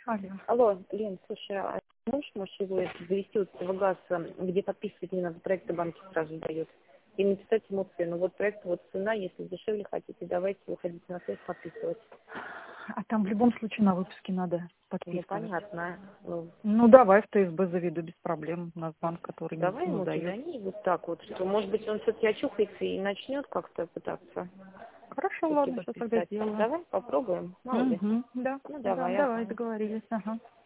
Алло. Алло, Лен, слушай, а можешь его завести вот этого газа, где подписывать не надо, проекты банки сразу дают? И написать эмоции, ну вот проект, вот цена, если дешевле хотите, давайте выходите на связь подписывать. А там в любом случае на выписке надо Ну, подписывать. понятно. Ну, давай в ТСБ заведу без проблем. У нас банк, который Давай не ему дает. кидани вот так вот, что, может быть, он все-таки очухается и начнет как-то пытаться Хорошо, все-таки ладно, сейчас тогда подписать. сделаю. Давай попробуем, мало ли. Да, Ну, да, давай, давай, ага. договорились. Ага.